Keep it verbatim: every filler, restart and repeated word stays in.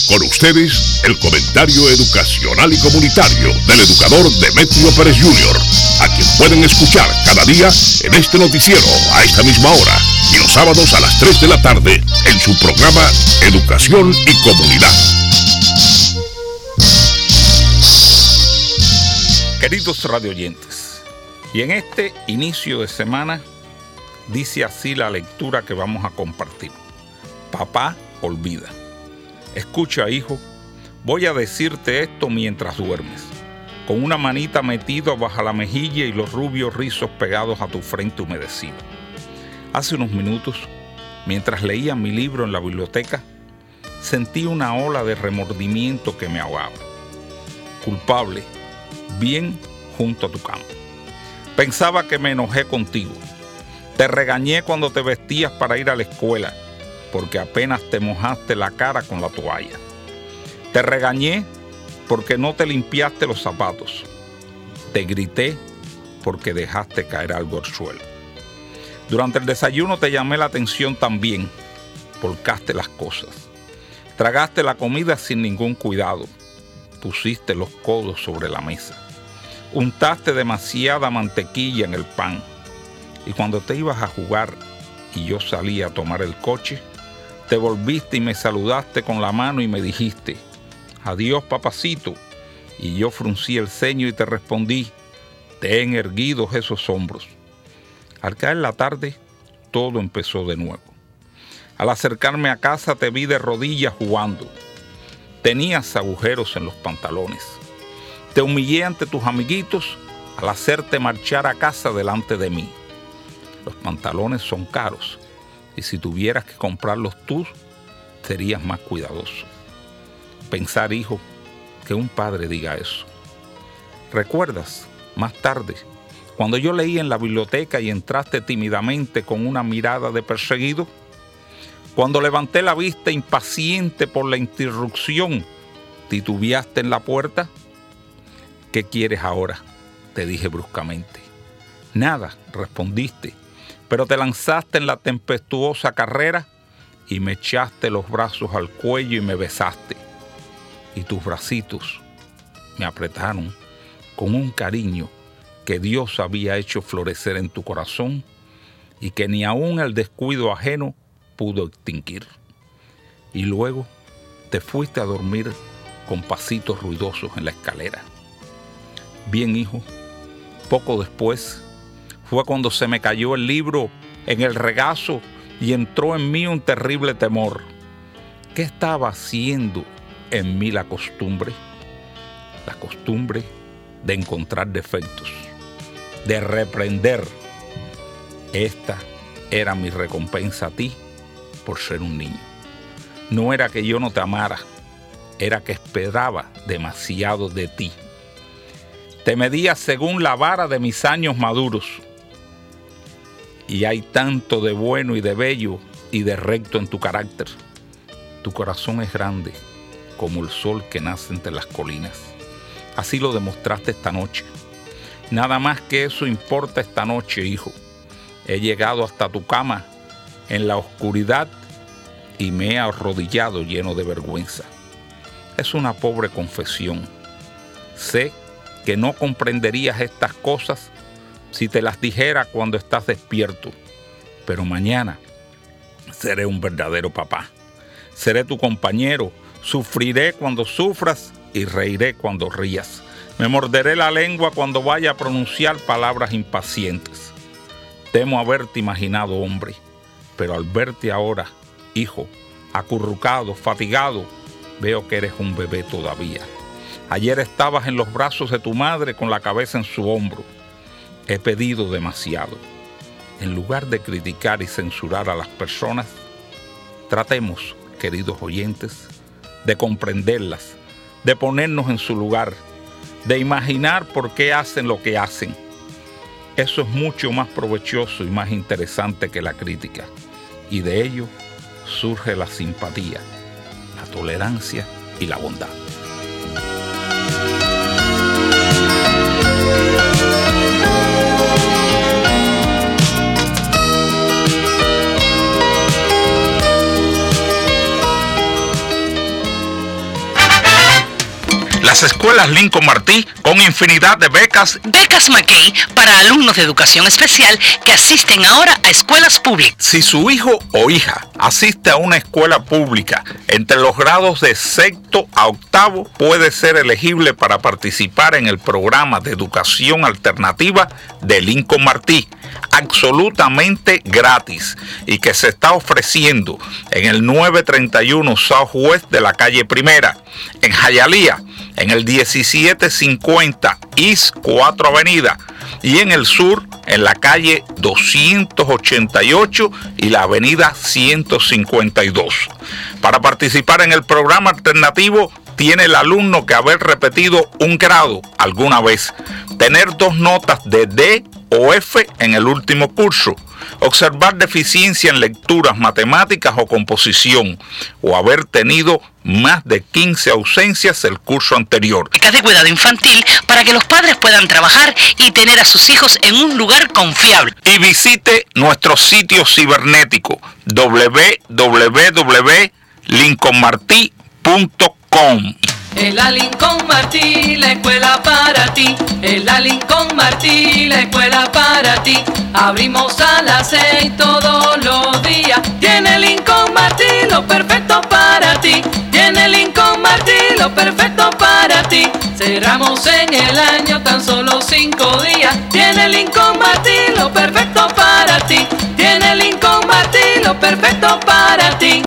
Con ustedes, el comentario educacional y comunitario del educador Demetrio Pérez junior, a quien pueden escuchar cada día en este noticiero a esta misma hora y los sábados a las tres de la tarde en su programa Educación y Comunidad. Queridos radioyentes, y en este inicio de semana dice así la lectura que vamos a compartir. Papá olvida. Escucha, hijo, voy a decirte esto mientras duermes, con una manita metida bajo la mejilla y los rubios rizos pegados a tu frente humedecida. Hace unos minutos, mientras leía mi libro en la biblioteca, sentí una ola de remordimiento que me ahogaba. Culpable, bien junto a tu cama. Pensaba que me enojé contigo. Te regañé cuando te vestías para ir a la escuela, porque apenas te mojaste la cara con la toalla. Te regañé porque no te limpiaste los zapatos. Te grité porque dejaste caer algo al suelo. Durante el desayuno te llamé la atención también. Volcaste las cosas. Tragaste la comida sin ningún cuidado. Pusiste los codos sobre la mesa. Untaste demasiada mantequilla en el pan. Y cuando te ibas a jugar y yo salí a tomar el coche, te volviste y me saludaste con la mano y me dijiste, adiós papacito, y yo fruncí el ceño y te respondí, ten erguidos esos hombros. Al caer la tarde, todo empezó de nuevo. Al acercarme a casa te vi de rodillas jugando. Tenías agujeros en los pantalones. Te humillé ante tus amiguitos al hacerte marchar a casa delante de mí. Los pantalones son caros. Y si tuvieras que comprarlos tú, serías más cuidadoso. Pensar, hijo, que un padre diga eso. ¿Recuerdas, más tarde, cuando yo leí en la biblioteca y entraste tímidamente con una mirada de perseguido? Cuando levanté la vista impaciente por la interrupción, ¿titubeaste en la puerta? ¿Qué quieres ahora?, te dije bruscamente. Nada, respondiste. Pero te lanzaste en la tempestuosa carrera y me echaste los brazos al cuello y me besaste. Y tus bracitos me apretaron con un cariño que Dios había hecho florecer en tu corazón y que ni aun el descuido ajeno pudo extinguir. Y luego te fuiste a dormir con pasitos ruidosos en la escalera. Bien, hijo, poco después fue cuando se me cayó el libro en el regazo y entró en mí un terrible temor. ¿Qué estaba haciendo en mí la costumbre? La costumbre de encontrar defectos, de reprender. Esta era mi recompensa a ti por ser un niño. No era que yo no te amara, era que esperaba demasiado de ti. Te medía según la vara de mis años maduros. Y hay tanto de bueno y de bello y de recto en tu carácter. Tu corazón es grande como el sol que nace entre las colinas. Así lo demostraste esta noche. Nada más que eso importa esta noche, hijo. He llegado hasta tu cama en la oscuridad y me he arrodillado lleno de vergüenza. Es una pobre confesión. Sé que no comprenderías estas cosas si te las dijera cuando estás despierto, pero mañana seré un verdadero papá. Seré tu compañero, sufriré cuando sufras y reiré cuando rías. Me morderé la lengua cuando vaya a pronunciar palabras impacientes. Temo haberte imaginado hombre, pero al verte ahora, hijo, acurrucado, fatigado, veo que eres un bebé todavía. Ayer estabas en los brazos de tu madre con la cabeza en su hombro. He pedido demasiado. En lugar de criticar y censurar a las personas, tratemos, queridos oyentes, de comprenderlas, de ponernos en su lugar, de imaginar por qué hacen lo que hacen. Eso es mucho más provechoso y más interesante que la crítica. Y de ello surge la simpatía, la tolerancia y la bondad. Las escuelas Lincoln Martí con infinidad de becas. Becas McKay para alumnos de educación especial que asisten ahora a escuelas públicas. Si su hijo o hija asiste a una escuela pública entre los grados de sexto a octavo, puede ser elegible para participar en el programa de educación alternativa de Lincoln Martí, absolutamente gratis, y que se está ofreciendo en el nueve treinta y uno Southwest de la calle Primera, en Hialeah, en el diecisiete cincuenta East cuatro Avenida, y en el sur, en la calle doscientos ochenta y ocho y la avenida ciento cincuenta y dos. Para participar en el programa alternativo, tiene el alumno que haber repetido un grado alguna vez, tener dos notas de D o F en el último curso, observar deficiencia en lecturas, matemáticas o composición, o haber tenido más de quince ausencias el curso anterior. Becas de cuidado infantil para que los padres puedan trabajar y tener a sus hijos en un lugar confiable. Y visite nuestro sitio cibernético doble u doble u doble u punto lincoln martí punto com. En la Lincoln Martí, la escuela para ti. En la Lincoln Martí, la escuela para ti. Abrimos a las seis todos los días. Tiene Lincoln Martí lo perfecto para ti. Tiene Lincoln Martí lo perfecto para ti. Cerramos en el año tan solo cinco días. Tiene Lincoln Martí lo perfecto para ti. Tiene Lincoln Martí lo perfecto para ti.